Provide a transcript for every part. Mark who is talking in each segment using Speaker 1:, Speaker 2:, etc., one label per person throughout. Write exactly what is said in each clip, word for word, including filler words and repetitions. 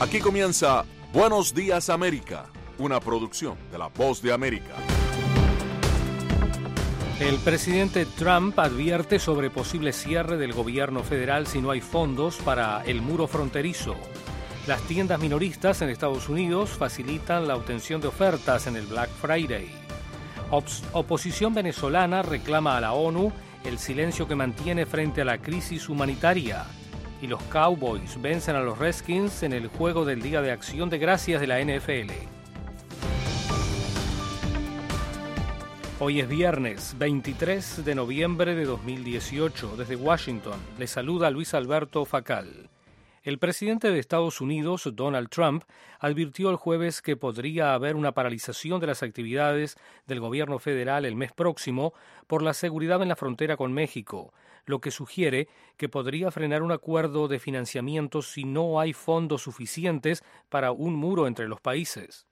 Speaker 1: Aquí comienza Buenos Días América, una producción de La Voz de América.
Speaker 2: El presidente Trump advierte sobre posible cierre del gobierno federal si no hay fondos para el muro fronterizo. Las tiendas minoristas en Estados Unidos facilitan la obtención de ofertas en el Black Friday. Ops- oposición venezolana reclama a la ONU el silencio que mantiene frente a la crisis humanitaria. Y los Cowboys vencen a los Redskins en el juego del Día de Acción de Gracias de la N F L. Hoy es viernes, veintitrés de noviembre de dos mil dieciocho. Desde Washington, le saluda Luis Alberto Facal. El presidente de Estados Unidos, Donald Trump, advirtió el jueves que podría haber una paralización de las actividades del gobierno federal el mes próximo por la seguridad en la frontera con México, lo que sugiere que podría frenar un acuerdo de financiamiento si no hay fondos suficientes para un muro entre los países.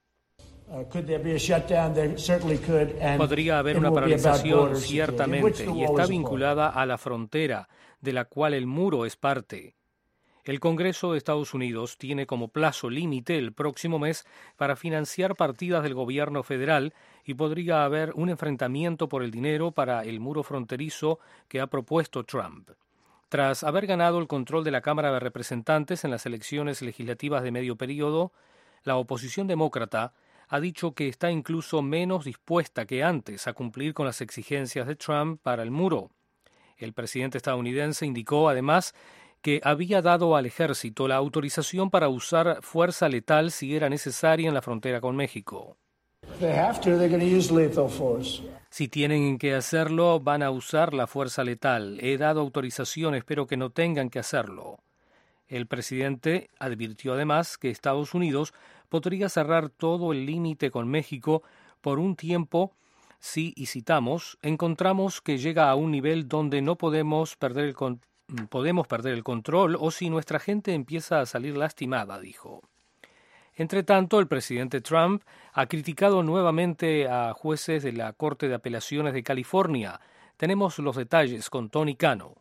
Speaker 2: Podría haber una paralización, ciertamente, y está vinculada a la frontera, de la cual el muro es parte. El Congreso de Estados Unidos tiene como plazo límite el próximo mes para financiar partidas del gobierno federal y podría haber un enfrentamiento por el dinero para el muro fronterizo que ha propuesto Trump. Tras haber ganado el control de la Cámara de Representantes en las elecciones legislativas de medio periodo, la oposición demócrata ha dicho que está incluso menos dispuesta que antes a cumplir con las exigencias de Trump para el muro. El presidente estadounidense indicó además que había dado al ejército la autorización para usar fuerza letal si era necesaria en la frontera con México. Si tienen que hacerlo, van a usar la fuerza letal. He dado autorización, espero que no tengan que hacerlo. El presidente advirtió además que Estados Unidos podría cerrar todo el límite con México por un tiempo si, y citamos, encontramos que llega a un nivel donde no podemos perder el control. Podemos perder el control o si nuestra gente empieza a salir lastimada, dijo. Entre tanto, el presidente Trump ha criticado nuevamente a jueces de la Corte de Apelaciones de California. Tenemos los detalles con Tony Cano.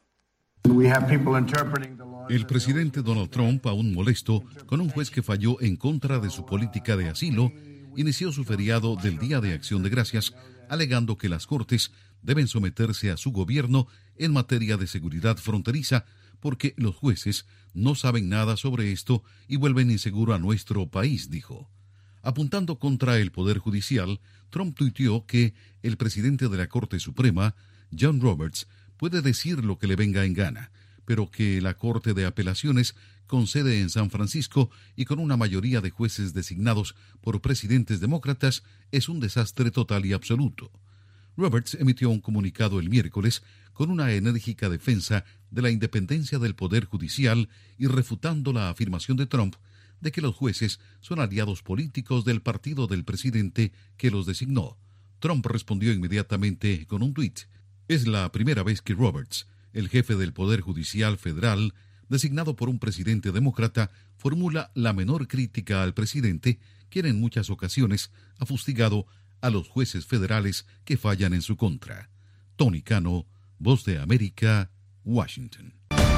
Speaker 3: El presidente Donald Trump, aún molesto con un juez que falló en contra de su política de asilo, inició su feriado del Día de Acción de Gracias, alegando que las Cortes deben someterse a su gobierno en materia de seguridad fronteriza porque los jueces no saben nada sobre esto y vuelven inseguro a nuestro país, dijo. Apuntando contra el Poder Judicial, Trump tuiteó que el presidente de la Corte Suprema, John Roberts, puede decir lo que le venga en gana, pero que la Corte de Apelaciones, con sede en San Francisco y con una mayoría de jueces designados por presidentes demócratas, es un desastre total y absoluto. Roberts emitió un comunicado el miércoles con una enérgica defensa de la independencia del Poder Judicial y refutando la afirmación de Trump de que los jueces son aliados políticos del partido del presidente que los designó. Trump respondió inmediatamente con un tuit. Es la primera vez que Roberts, el jefe del Poder Judicial Federal, designado por un presidente demócrata, formula la menor crítica al presidente, quien en muchas ocasiones ha fustigado a los jueces federales que fallan en su contra. Tony Cano, Voz de América, Washington.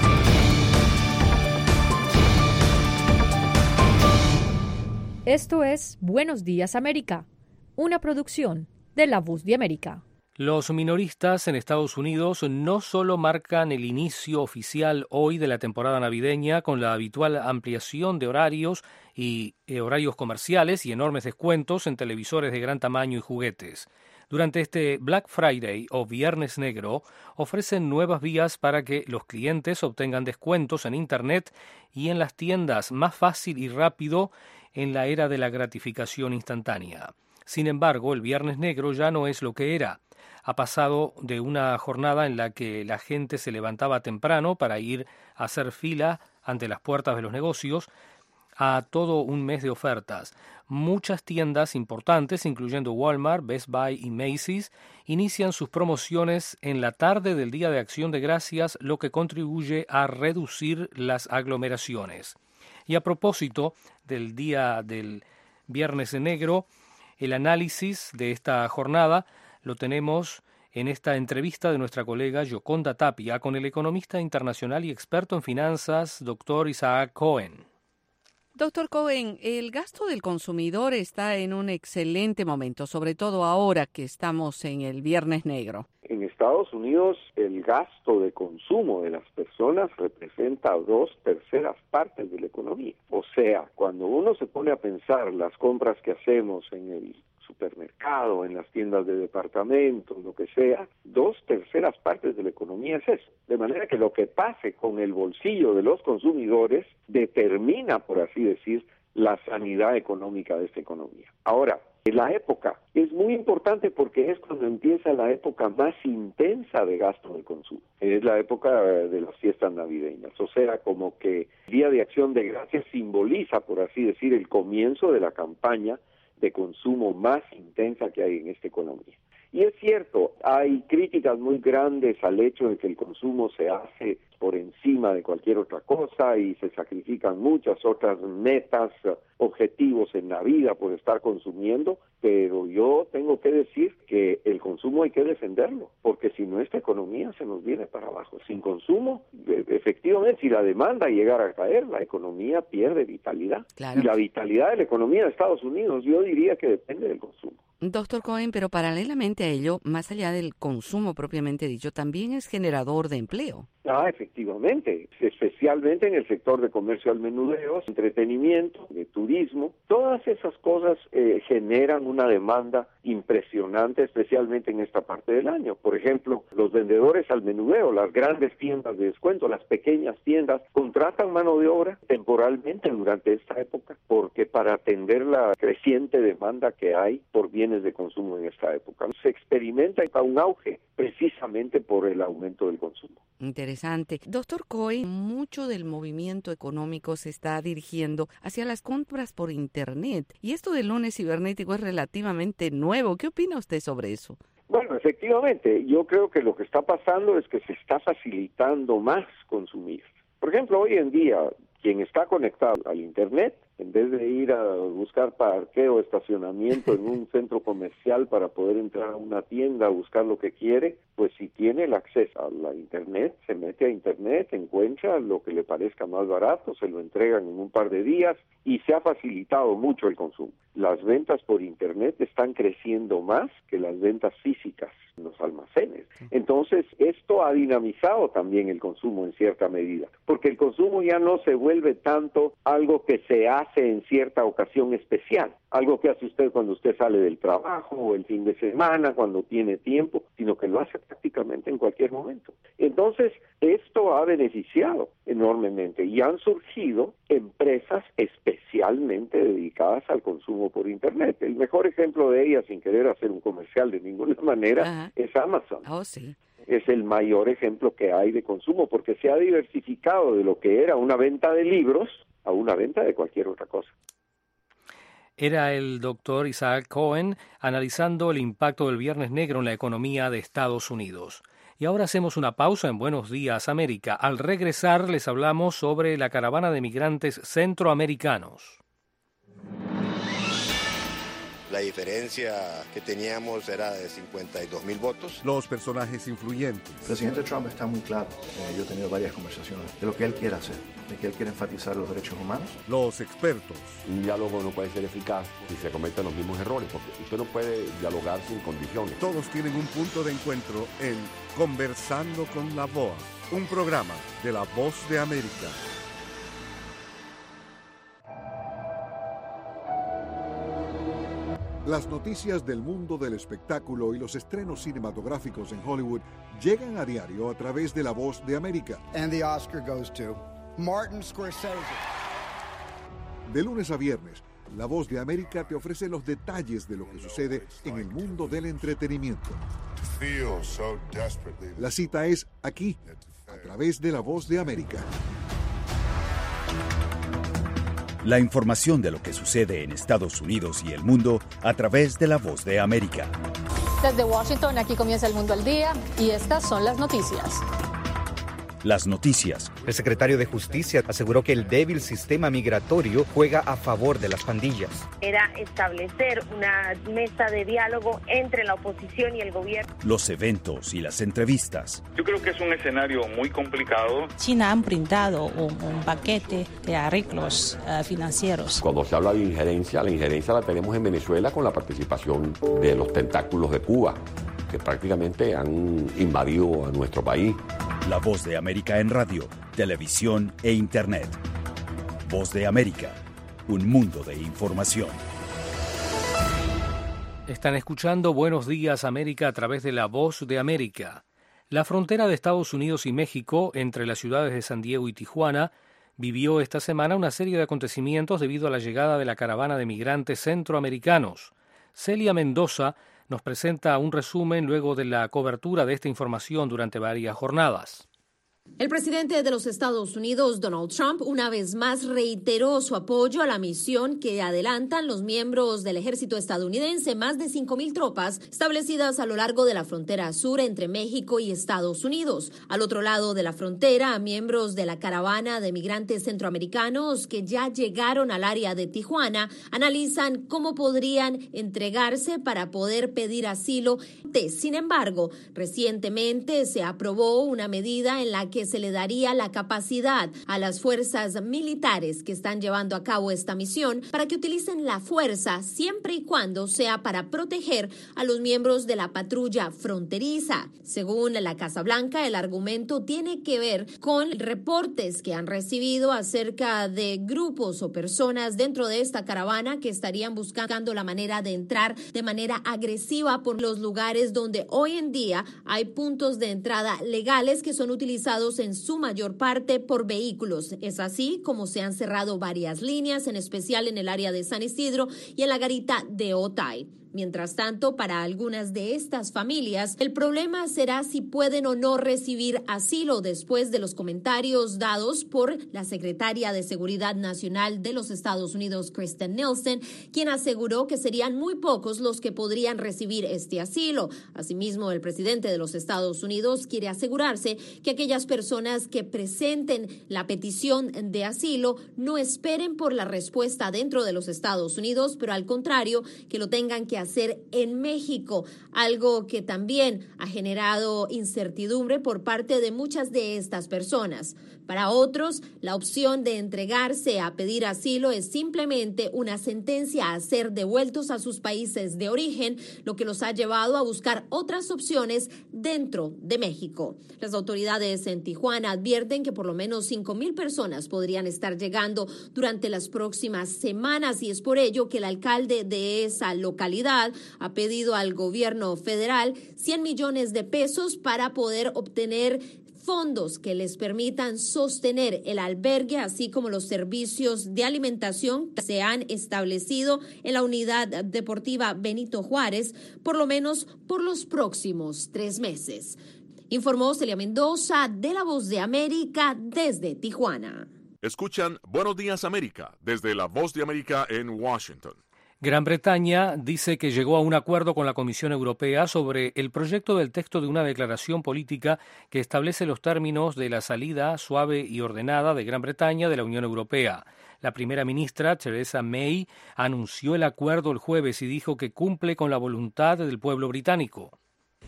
Speaker 4: Esto es Buenos Días América, una producción de La Voz de América.
Speaker 2: Los minoristas en Estados Unidos no solo marcan el inicio oficial hoy de la temporada navideña con la habitual ampliación de horarios y eh, horarios comerciales y enormes descuentos en televisores de gran tamaño y juguetes. Durante este Black Friday o Viernes Negro ofrecen nuevas vías para que los clientes obtengan descuentos en Internet y en las tiendas más fácil y rápido en la era de la gratificación instantánea. Sin embargo, el Viernes Negro ya no es lo que era. Ha pasado de una jornada en la que la gente se levantaba temprano para ir a hacer fila ante las puertas de los negocios a todo un mes de ofertas. Muchas tiendas importantes, incluyendo Walmart, Best Buy y Macy's, inician sus promociones en la tarde del Día de Acción de Gracias, lo que contribuye a reducir las aglomeraciones. Y a propósito del día del Viernes Negro, el análisis de esta jornada lo tenemos en esta entrevista de nuestra colega Yoconda Tapia con el economista internacional y experto en finanzas, doctor Isaac Cohen.
Speaker 5: Doctor Cohen, el gasto del consumidor está en un excelente momento, sobre todo ahora que estamos en el Viernes Negro.
Speaker 6: En Estados Unidos, el gasto de consumo de las personas representa dos terceras partes de la economía. O sea, cuando uno se pone a pensar las compras que hacemos en el supermercado, en las tiendas de departamentos, lo que sea, dos terceras partes de la economía es eso. De manera que lo que pase con el bolsillo de los consumidores determina, por así decir, la sanidad económica de esta economía. Ahora, la época es muy importante porque es cuando empieza la época más intensa de gasto del consumo. Es la época de las fiestas navideñas. O sea, como que el Día de Acción de Gracias simboliza, por así decir, el comienzo de la campaña de consumo más intensa que hay en esta economía. Y es cierto, hay críticas muy grandes al hecho de que el consumo se hace por encima de cualquier otra cosa y se sacrifican muchas otras metas, objetivos en la vida por estar consumiendo, pero yo tengo que decir que el consumo hay que defenderlo, porque si no esta economía se nos viene para abajo. Sin consumo, efectivamente, si la demanda llegara a caer, la economía pierde vitalidad.
Speaker 5: Claro.
Speaker 6: Y la vitalidad de la economía de Estados Unidos, yo diría que depende del consumo.
Speaker 5: Doctor Cohen, pero paralelamente a ello, más allá del consumo propiamente dicho, también es generador de empleo.
Speaker 6: Ah, efectivamente, especialmente en el sector de comercio al menudeo, entretenimiento, de turismo, todas esas cosas eh, generan una demanda impresionante, especialmente en esta parte del año. Por ejemplo, los vendedores al menudeo, las grandes tiendas de descuento, las pequeñas tiendas, contratan mano de obra temporalmente durante esta época, porque para atender la creciente demanda que hay por bienes de consumo en esta época, se experimenta un auge precisamente por el aumento del consumo.
Speaker 5: Interesante. Doctor Cohen, mucho del movimiento económico se está dirigiendo hacia las compras por Internet. Y esto del lunes cibernético es relativamente nuevo. ¿Qué opina usted sobre eso?
Speaker 6: Bueno, efectivamente, yo creo que lo que está pasando es que se está facilitando más consumir. Por ejemplo, hoy en día, quien está conectado al Internet, en vez de ir a buscar parqueo, estacionamiento en un centro comercial para poder entrar a una tienda a buscar lo que quiere, pues si tiene el acceso a la Internet, se mete a Internet, encuentra lo que le parezca más barato, se lo entregan en un par de días y se ha facilitado mucho el consumo. Las ventas por Internet están creciendo más que las ventas físicas en los almacenes. Entonces, esto ha dinamizado también el consumo en cierta medida, porque el consumo ya no se vuelve tanto algo que se hace en cierta ocasión especial, algo que hace usted cuando usted sale del trabajo o el fin de semana, cuando tiene tiempo, sino que lo hace prácticamente en cualquier momento. Entonces, esto ha beneficiado enormemente y han surgido empresas especialmente dedicadas al consumo por Internet. El mejor ejemplo de ellas, sin querer hacer un comercial de ninguna manera, Ajá. es Amazon.
Speaker 5: Oh, sí.
Speaker 6: Es el mayor ejemplo que hay de consumo porque se ha diversificado de lo que era una venta de libros a una venta de cualquier otra cosa.
Speaker 2: Era el doctor Isaac Cohen analizando el impacto del Viernes Negro en la economía de Estados Unidos. Y ahora hacemos una pausa en Buenos Días América. Al regresar les hablamos sobre la caravana de migrantes centroamericanos.
Speaker 7: La diferencia que teníamos era de cincuenta y dos mil votos.
Speaker 8: Los personajes influyentes.
Speaker 9: El presidente Trump está muy claro. Eh, yo he tenido varias conversaciones de lo que él quiere hacer, de que él quiere enfatizar los derechos humanos.
Speaker 8: Los expertos.
Speaker 10: Un diálogo no puede ser eficaz si se cometen los mismos errores, porque usted no puede dialogar sin condiciones.
Speaker 8: Todos tienen un punto de encuentro en Conversando con la V O A, un programa de La Voz de América. Las noticias del mundo del espectáculo y los estrenos cinematográficos en Hollywood llegan a diario a través de La Voz de América.
Speaker 11: And the Oscar goes to Martin Scorsese.
Speaker 8: De lunes a viernes, La Voz de América te ofrece los detalles de lo que sucede en el mundo del entretenimiento. La cita es aquí, a través de La Voz de América.
Speaker 12: La información de lo que sucede en Estados Unidos y el mundo a través de La Voz de América.
Speaker 13: Desde Washington, aquí comienza El Mundo al Día y estas son las noticias.
Speaker 12: las noticias.
Speaker 13: El secretario de Justicia aseguró que el débil sistema migratorio juega a favor de las pandillas.
Speaker 14: Era establecer una mesa de diálogo entre la oposición y el gobierno.
Speaker 12: Los eventos y las entrevistas.
Speaker 15: Yo creo que es un escenario muy complicado.
Speaker 16: China han brindado un, un paquete de arreglos uh, financieros.
Speaker 10: Cuando se habla de injerencia, la injerencia la tenemos en Venezuela con la participación de los tentáculos de Cuba, que prácticamente han invadido a nuestro país.
Speaker 12: La Voz de América en radio, televisión e internet. Voz de América, un mundo de información.
Speaker 2: Están escuchando Buenos Días América a través de La Voz de América. La frontera de Estados Unidos y México, entre las ciudades de San Diego y Tijuana, vivió esta semana una serie de acontecimientos debido a la llegada de la caravana de migrantes centroamericanos. Celia Mendoza nos presenta un resumen luego de la cobertura de esta información durante varias jornadas.
Speaker 17: El presidente de los Estados Unidos, Donald Trump, una vez más reiteró su apoyo a la misión que adelantan los miembros del ejército estadounidense, más de cinco mil tropas establecidas a lo largo de la frontera sur entre México y Estados Unidos. Al otro lado de la frontera, miembros de la caravana de migrantes centroamericanos que ya llegaron al área de Tijuana analizan cómo podrían entregarse para poder pedir asilo. Sin embargo, recientemente se aprobó una medida en la que que se le daría la capacidad a las fuerzas militares que están llevando a cabo esta misión para que utilicen la fuerza siempre y cuando sea para proteger a los miembros de la patrulla fronteriza. Según la Casa Blanca, el argumento tiene que ver con reportes que han recibido acerca de grupos o personas dentro de esta caravana que estarían buscando la manera de entrar de manera agresiva por los lugares donde hoy en día hay puntos de entrada legales que son utilizados en su mayor parte por vehículos. Es así como se han cerrado varias líneas, en especial en el área de San Isidro y en la garita de Otay. Mientras tanto, para algunas de estas familias, el problema será si pueden o no recibir asilo después de los comentarios dados por la secretaria de Seguridad Nacional de los Estados Unidos, Kristen Nielsen, quien aseguró que serían muy pocos los que podrían recibir este asilo. Asimismo, el presidente de los Estados Unidos quiere asegurarse que aquellas personas que presenten la petición de asilo no esperen por la respuesta dentro de los Estados Unidos, pero al contrario, que lo tengan que hacer hacer en México, algo que también ha generado incertidumbre por parte de muchas de estas personas. Para otros, la opción de entregarse a pedir asilo es simplemente una sentencia a ser devueltos a sus países de origen, lo que los ha llevado a buscar otras opciones dentro de México. Las autoridades en Tijuana advierten que por lo menos cinco mil personas podrían estar llegando durante las próximas semanas y es por ello que el alcalde de esa localidad ha pedido al gobierno federal cien millones de pesos para poder obtener fondos que les permitan sostener el albergue, así como los servicios de alimentación que se han establecido en la unidad deportiva Benito Juárez, por lo menos por los próximos tres meses. Informó Celia Mendoza de La Voz de América desde Tijuana.
Speaker 1: Escuchan Buenos Días América desde La Voz de América en Washington.
Speaker 2: Gran Bretaña dice que llegó a un acuerdo con la Comisión Europea sobre el proyecto del texto de una declaración política que establece los términos de la salida suave y ordenada de Gran Bretaña de la Unión Europea. La primera ministra, Theresa May, anunció el acuerdo el jueves y dijo que cumple con la voluntad del pueblo británico.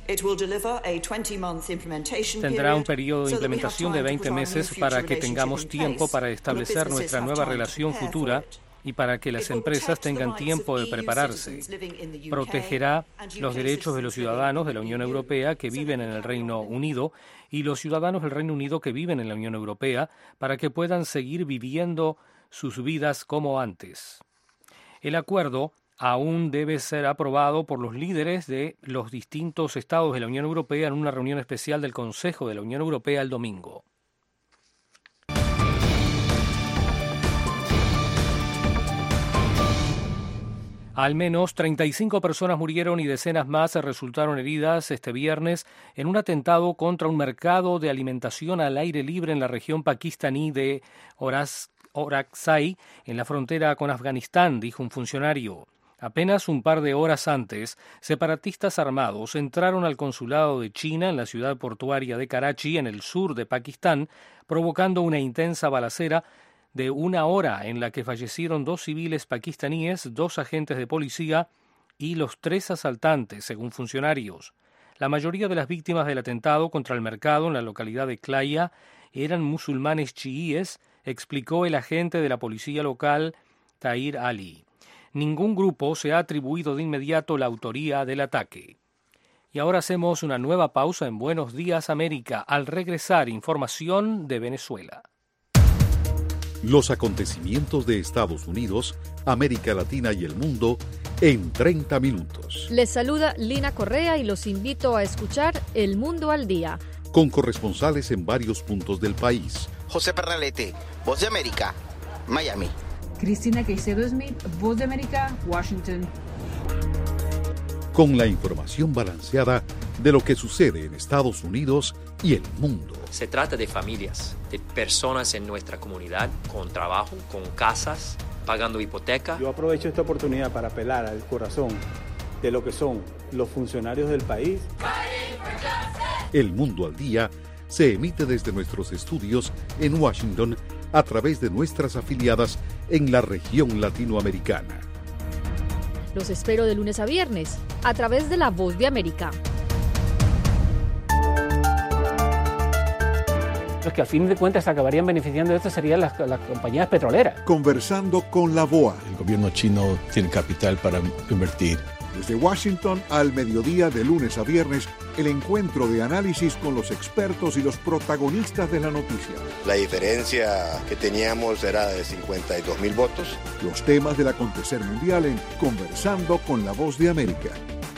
Speaker 2: Tendrá un periodo de implementación de veinte meses para que tengamos tiempo para establecer nuestra nueva relación futura y para que las empresas tengan tiempo de prepararse. Protegerá los derechos de los ciudadanos de la Unión Europea que viven en el Reino Unido y los ciudadanos del Reino Unido que viven en la Unión Europea para que puedan seguir viviendo sus vidas como antes. El acuerdo aún debe ser aprobado por los líderes de los distintos estados de la Unión Europea en una reunión especial del Consejo de la Unión Europea el domingo. Al menos treinta y cinco personas murieron y decenas más resultaron heridas este viernes en un atentado contra un mercado de alimentación al aire libre en la región pakistaní de Orakzai, en la frontera con Afganistán, dijo un funcionario. Apenas un par de horas antes, separatistas armados entraron al consulado de China en la ciudad portuaria de Karachi, en el sur de Pakistán, provocando una intensa balacera de una hora en la que fallecieron dos civiles pakistaníes, dos agentes de policía y los tres asaltantes, según funcionarios. La mayoría de las víctimas del atentado contra el mercado en la localidad de Klaya eran musulmanes chiíes, explicó el agente de la policía local, Tahir Ali. Ningún grupo se ha atribuido de inmediato la autoría del ataque. Y ahora hacemos una nueva pausa en Buenos Días América. Al regresar, información de Venezuela.
Speaker 3: Los acontecimientos de Estados Unidos, América Latina y el mundo en treinta minutos.
Speaker 4: Les saluda Lina Correa y los invito a escuchar El Mundo al Día.
Speaker 3: Con corresponsales en varios puntos del país.
Speaker 18: José Pernalete, Voz de América, Miami.
Speaker 19: Cristina Caicedo Smith, Voz de América, Washington.
Speaker 3: Con la información balanceada de lo que sucede en Estados Unidos y el mundo.
Speaker 20: Se trata de familias, de personas en nuestra comunidad, con trabajo, con casas, pagando hipoteca.
Speaker 21: Yo aprovecho esta oportunidad para apelar al corazón de lo que son los funcionarios del país.
Speaker 3: El Mundo al Día se emite desde nuestros estudios en Washington a través de nuestras afiliadas en la región latinoamericana.
Speaker 4: Los espero de lunes a viernes a través de La Voz de América.
Speaker 22: Los que al fin de cuentas acabarían beneficiando de esto serían las, las compañías petroleras.
Speaker 8: Conversando con la B O A.
Speaker 23: El gobierno chino tiene capital para invertir.
Speaker 8: Desde Washington al mediodía de lunes a viernes, el encuentro de análisis con los expertos y los protagonistas de la noticia.
Speaker 7: La diferencia que teníamos era de cincuenta y dos mil votos.
Speaker 8: Los temas del acontecer mundial en Conversando con la Voz de América.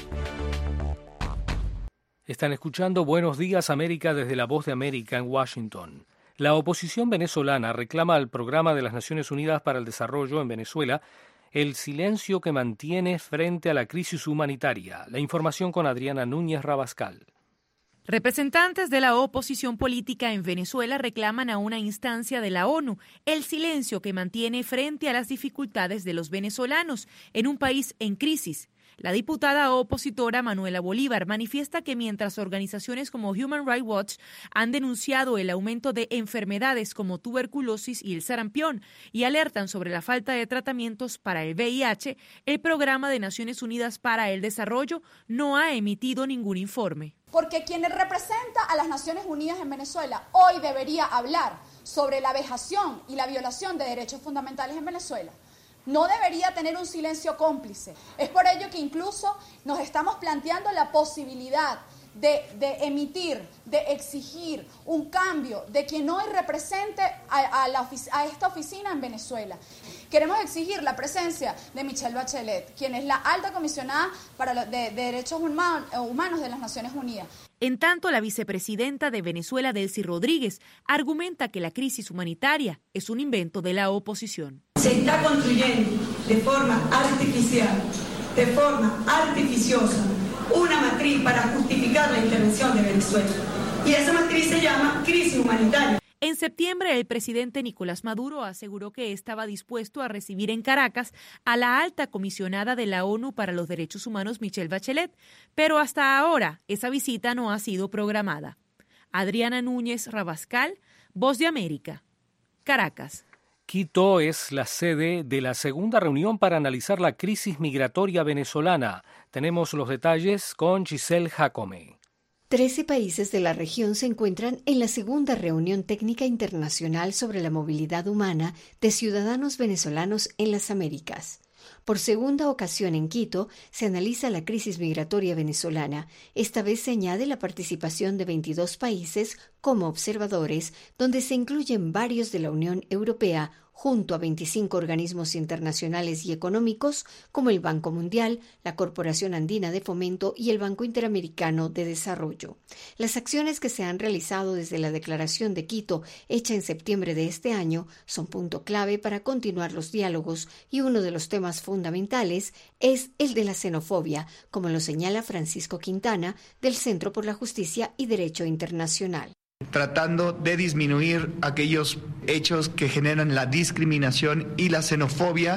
Speaker 2: Están escuchando Buenos Días América desde La Voz de América en Washington. La oposición venezolana reclama al Programa de las Naciones Unidas para el Desarrollo en Venezuela el silencio que mantiene frente a la crisis humanitaria. La información con Adriana Núñez Rabascal.
Speaker 24: Representantes de la oposición política en Venezuela reclaman a una instancia de la ONU el silencio que mantiene frente a las dificultades de los venezolanos en un país en crisis. La diputada opositora Manuela Bolívar manifiesta que mientras organizaciones como Human Rights Watch han denunciado el aumento de enfermedades como tuberculosis y el sarampión y alertan sobre la falta de tratamientos para el V I H, el Programa de Naciones Unidas para el Desarrollo no ha emitido ningún informe.
Speaker 25: Porque quien representa a las Naciones Unidas en Venezuela hoy debería hablar sobre la vejación y la violación de derechos fundamentales en Venezuela. No debería tener un silencio cómplice. Es por ello que incluso nos estamos planteando la posibilidad de, de emitir, de exigir un cambio de quien hoy represente a, a, la, a esta oficina en Venezuela. Queremos exigir la presencia de Michelle Bachelet, quien es la alta comisionada para los de, de derechos human, humanos de las Naciones Unidas.
Speaker 24: En tanto, la vicepresidenta de Venezuela, Delcy Rodríguez, argumenta que la crisis humanitaria es un invento de la oposición.
Speaker 26: Se está construyendo de forma artificial, de forma artificiosa, una matriz para justificar la intervención de Venezuela. Y esa matriz se llama crisis humanitaria.
Speaker 24: En septiembre, el presidente Nicolás Maduro aseguró que estaba dispuesto a recibir en Caracas a la alta comisionada de la ONU para los Derechos Humanos, Michelle Bachelet, pero hasta ahora esa visita no ha sido programada. Adriana Núñez Rabascal, Voz de América, Caracas.
Speaker 2: Quito es la sede de la segunda reunión para analizar la crisis migratoria venezolana. Tenemos los detalles con Giselle Jacome.
Speaker 27: Trece países de la región se encuentran en la segunda reunión técnica internacional sobre la movilidad humana de ciudadanos venezolanos en las Américas. Por segunda ocasión en Quito se analiza la crisis migratoria venezolana. Esta vez se añade la participación de veintidós países como observadores, donde se incluyen varios de la Unión Europea, junto a veinticinco organismos internacionales y económicos como el Banco Mundial, la Corporación Andina de Fomento y el Banco Interamericano de Desarrollo. Las acciones que se han realizado desde la Declaración de Quito, hecha en septiembre de este año, son punto clave para continuar los diálogos y uno de los temas fundamentales es el de la xenofobia, como lo señala Francisco Quintana, del Centro por la Justicia y Derecho Internacional.
Speaker 28: Tratando de disminuir aquellos hechos que generan la discriminación y la xenofobia.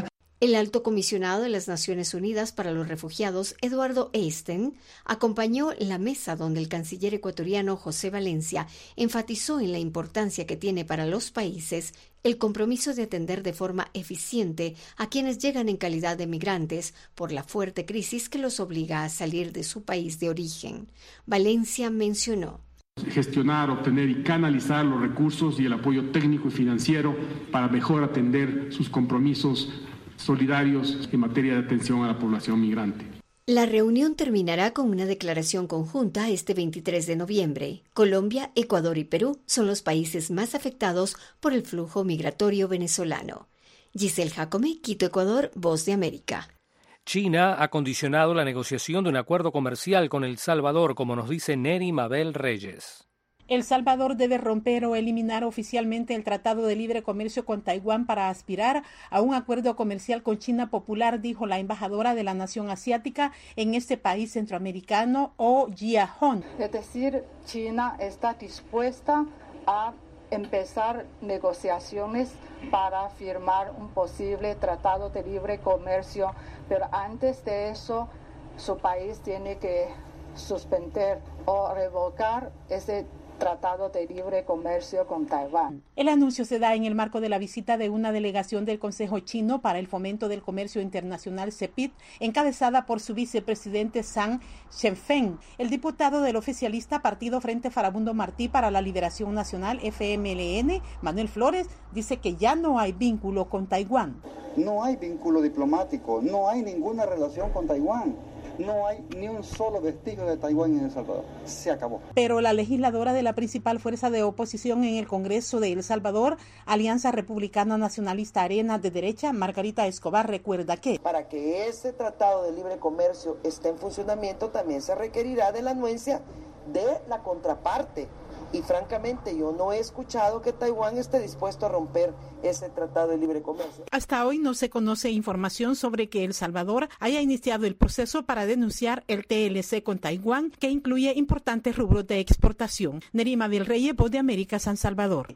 Speaker 27: El alto comisionado de las Naciones Unidas para los Refugiados, Eduardo Eisten, acompañó la mesa donde el canciller ecuatoriano José Valencia enfatizó en la importancia que tiene para los países el compromiso de atender de forma eficiente a quienes llegan en calidad de migrantes por la fuerte crisis que los obliga a salir de su país de origen. Valencia mencionó:
Speaker 5: gestionar, obtener y canalizar los recursos y el apoyo técnico y financiero para mejor atender sus compromisos solidarios en materia de atención a la población migrante.
Speaker 27: La reunión terminará con una declaración conjunta este veintitrés de noviembre. Colombia, Ecuador y Perú son los países más afectados por el flujo migratorio venezolano. Giselle Jacome, Quito, Ecuador, Voz de América.
Speaker 2: China ha condicionado la negociación de un acuerdo comercial con El Salvador, como nos dice Neri Mabel Reyes.
Speaker 6: El Salvador debe romper o eliminar oficialmente el Tratado de Libre Comercio con Taiwán para aspirar a un acuerdo comercial con China popular, dijo la embajadora de la nación asiática en este país centroamericano, Oh Jia-hon.
Speaker 9: Es decir, China está dispuesta a empezar negociaciones para firmar un posible tratado de libre comercio, pero antes de eso su país tiene que suspender o revocar ese Tratado de Libre Comercio con Taiwán.
Speaker 6: El anuncio se da en el marco de la visita de una delegación del Consejo Chino para el Fomento del Comercio Internacional, C E P I T, encabezada por su vicepresidente Zhang Shenfeng. El diputado del oficialista Partido Frente Farabundo Martí para la Liberación Nacional, F M L N, Manuel Flores, dice que ya no hay vínculo con Taiwán.
Speaker 11: No hay vínculo diplomático, no hay ninguna relación con Taiwán. No hay ni un solo vestigio de Taiwán en El Salvador. Se acabó.
Speaker 6: Pero la legisladora de la principal fuerza de oposición en el Congreso de El Salvador, Alianza Republicana Nacionalista Arena de Derecha, Margarita Escobar, recuerda que
Speaker 13: para que ese tratado de libre comercio esté en funcionamiento también se requerirá de la anuencia de la contraparte. Y francamente yo no he escuchado que Taiwán esté dispuesto a romper ese tratado de libre comercio.
Speaker 6: Hasta hoy no se conoce información sobre que El Salvador haya iniciado el proceso para denunciar el T L C con Taiwán, que incluye importantes rubros de exportación. Nerima del Reyes, Voz de América, San Salvador.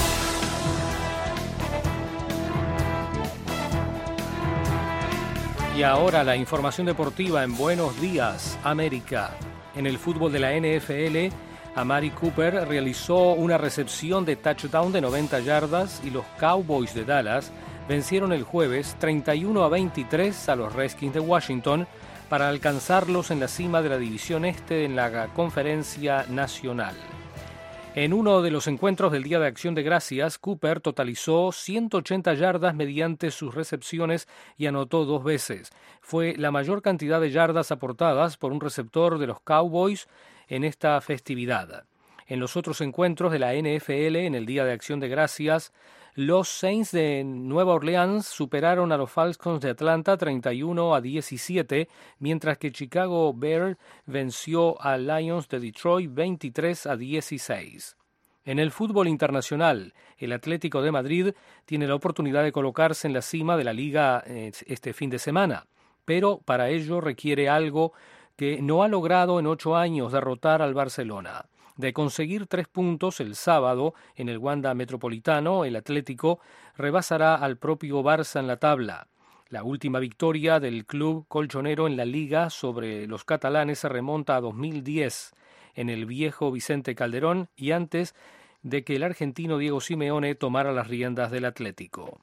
Speaker 2: Y ahora la información deportiva en Buenos Días, América. En el fútbol de la N F L, Amari Cooper realizó una recepción de touchdown de noventa yardas y los Cowboys de Dallas vencieron el jueves treinta y uno a veintitrés a los Redskins de Washington para alcanzarlos en la cima de la División Este en la Conferencia Nacional. En uno de los encuentros del Día de Acción de Gracias, Cooper totalizó ciento ochenta yardas mediante sus recepciones y anotó dos veces. Fue la mayor cantidad de yardas aportadas por un receptor de los Cowboys en esta festividad. En los otros encuentros de la N F L en el Día de Acción de Gracias, los Saints de Nueva Orleans superaron a los Falcons de Atlanta treinta y uno a diecisiete, mientras que Chicago Bears venció a Lions de Detroit veintitrés a dieciséis. En el fútbol internacional, el Atlético de Madrid tiene la oportunidad de colocarse en la cima de la Liga este fin de semana, pero para ello requiere algo que no ha logrado en ocho años: derrotar al Barcelona. De conseguir tres puntos el sábado en el Wanda Metropolitano, el Atlético rebasará al propio Barça en la tabla. La última victoria del club colchonero en la Liga sobre los catalanes se remonta a dos mil diez en el viejo Vicente Calderón y antes de que el argentino Diego Simeone tomara las riendas del Atlético.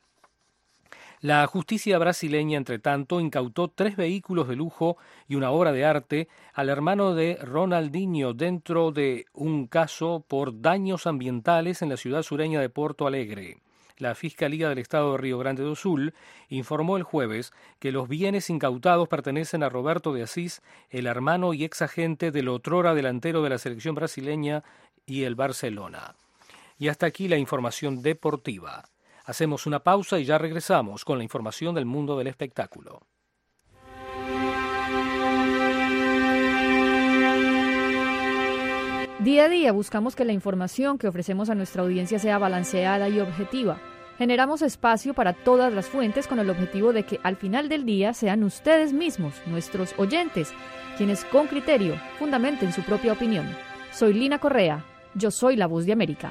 Speaker 2: La justicia brasileña, entre tanto, incautó tres vehículos de lujo y una obra de arte al hermano de Ronaldinho dentro de un caso por daños ambientales en la ciudad sureña de Porto Alegre. La Fiscalía del Estado de Río Grande do Sul informó el jueves que los bienes incautados pertenecen a Roberto de Asís, el hermano y exagente del otrora delantero de la selección brasileña y el Barcelona. Y hasta aquí la información deportiva. Hacemos una pausa y ya regresamos con la información del mundo del espectáculo.
Speaker 4: Día a día buscamos que la información que ofrecemos a nuestra audiencia sea balanceada y objetiva. Generamos espacio para todas las fuentes con el objetivo de que al final del día sean ustedes mismos, nuestros oyentes, quienes con criterio fundamenten su propia opinión. Soy Lina Correa, yo soy la Voz de América.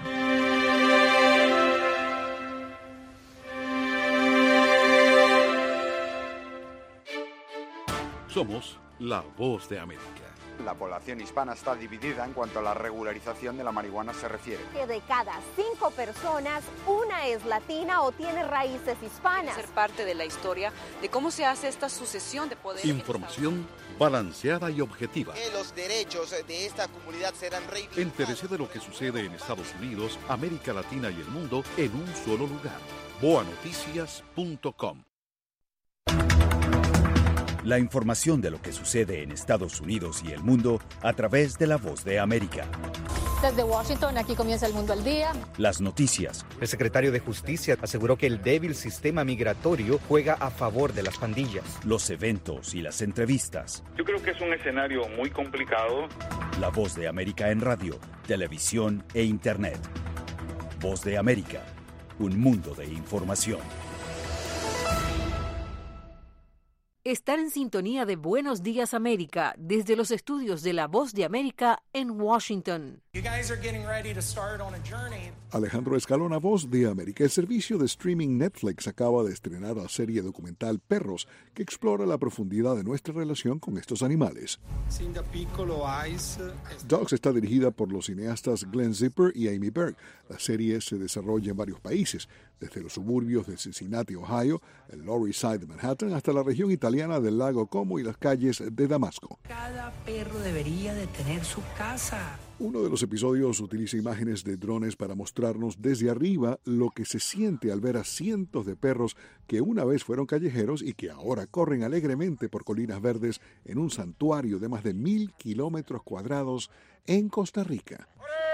Speaker 3: Somos la voz de América.
Speaker 1: La población hispana está dividida en cuanto a la regularización de la marihuana se refiere.
Speaker 10: Que de cada cinco personas, una es latina o tiene raíces hispanas.
Speaker 12: Ser parte de la historia de cómo se hace esta sucesión de poder.
Speaker 3: Información balanceada y objetiva.
Speaker 18: Que los derechos de esta comunidad serán reivindicados.
Speaker 3: Entérese de lo que sucede en Estados Unidos, América Latina y el mundo en un solo lugar. boa noticias punto com.
Speaker 14: La información de lo que sucede en Estados Unidos y el mundo a través de La Voz de América.
Speaker 15: Desde Washington, aquí comienza El Mundo al Día.
Speaker 14: Las noticias.
Speaker 16: El secretario de Justicia aseguró que el débil sistema migratorio juega a favor de las pandillas.
Speaker 14: Los eventos y las entrevistas.
Speaker 17: Yo creo que es un escenario muy complicado.
Speaker 14: La Voz de América en radio, televisión e internet. Voz de América, un mundo de información.
Speaker 28: Están en sintonía de Buenos Días América desde los estudios de La Voz de América en Washington.
Speaker 8: Alejandro Escalona, Voz de América. El servicio de streaming Netflix acaba de estrenar la serie documental Perros, que explora la profundidad de nuestra relación con estos animales. Dogs está dirigida por los cineastas Glenn Zipper y Amy Berg. La serie se desarrolla en varios países, desde los suburbios de Cincinnati, Ohio, el Lower East Side de Manhattan, hasta la región italiana del lago Como y las calles de Damasco.
Speaker 29: Cada perro debería de tener su casa.
Speaker 8: Uno de los episodios utiliza imágenes de drones para mostrarnos desde arriba lo que se siente al ver a cientos de perros que una vez fueron callejeros y que ahora corren alegremente por colinas verdes en un santuario de más de mil kilómetros cuadrados en Costa Rica.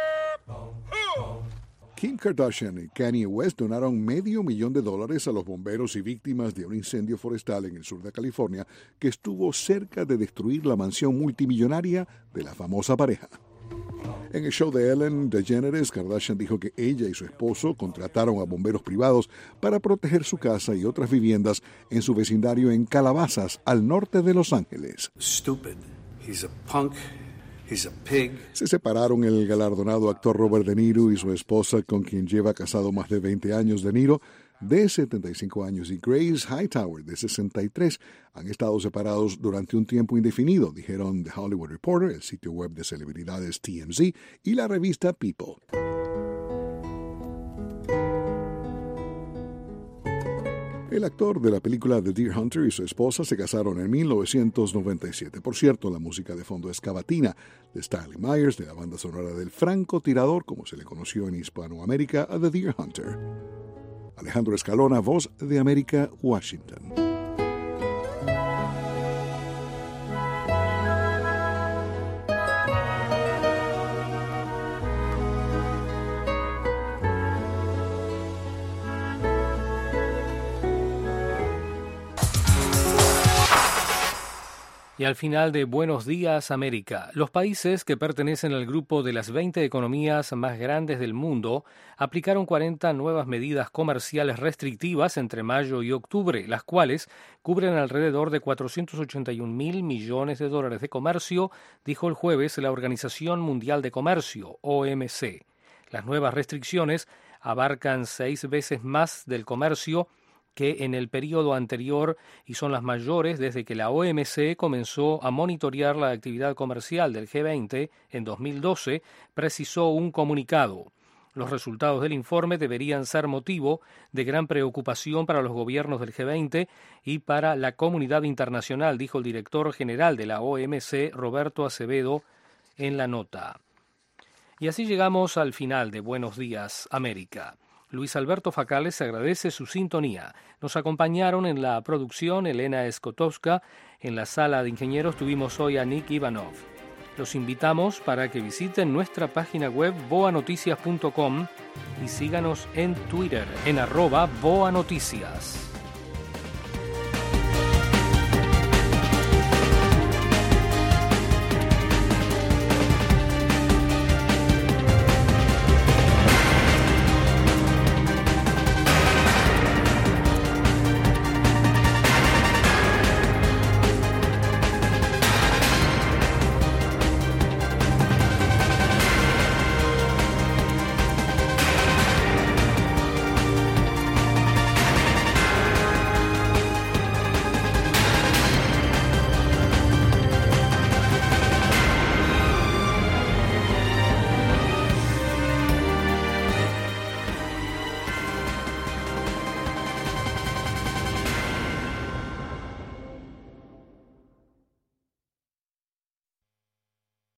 Speaker 8: Kim Kardashian y Kanye West donaron medio millón de dólares a los bomberos y víctimas de un incendio forestal en el sur de California que estuvo cerca de destruir la mansión multimillonaria de la famosa pareja. En el show de Ellen DeGeneres, Kardashian dijo que ella y su esposo contrataron a bomberos privados para proteger su casa y otras viviendas en su vecindario en Calabazas, al norte de Los Ángeles.
Speaker 30: Stupid. He's a punk. He's a pig.
Speaker 8: Se separaron el galardonado actor Robert De Niro y su esposa, con quien lleva casado más de veinte años. De Niro, de setenta y cinco años, y Grace Hightower, de sesenta y tres, han estado separados durante un tiempo indefinido, dijeron The Hollywood Reporter, el sitio web de celebridades T M Z y la revista People. El actor de la película The Deer Hunter y su esposa se casaron en mil novecientos noventa y siete. Por cierto, la música de fondo es Cavatina, de Stanley Myers, de la banda sonora del francotirador, como se le conoció en Hispanoamérica, a The Deer Hunter. Alejandro Escalona, Voz de América, Washington.
Speaker 2: Y al final de Buenos Días América, los países que pertenecen al grupo de las veinte economías más grandes del mundo aplicaron cuarenta nuevas medidas comerciales restrictivas entre mayo y octubre, las cuales cubren alrededor de cuatrocientos ochenta y un mil millones de dólares de comercio, dijo el jueves la Organización Mundial de Comercio, O M C. Las nuevas restricciones abarcan seis veces más del comercio que en el periodo anterior y son las mayores desde que la O M C comenzó a monitorear la actividad comercial del G veinte en dos mil doce, precisó un comunicado. Los resultados del informe deberían ser motivo de gran preocupación para los gobiernos del G veinte y para la comunidad internacional, dijo el director general de la O M C, Roberto Acevedo, en la nota. Y así llegamos al final de Buenos Días América. Luis Alberto Facales agradece su sintonía. Nos acompañaron en la producción Elena Skotowska. En la sala de ingenieros tuvimos hoy a Nick Ivanov. Los invitamos para que visiten nuestra página web boa noticias punto com y síganos en Twitter en arroba boanoticias.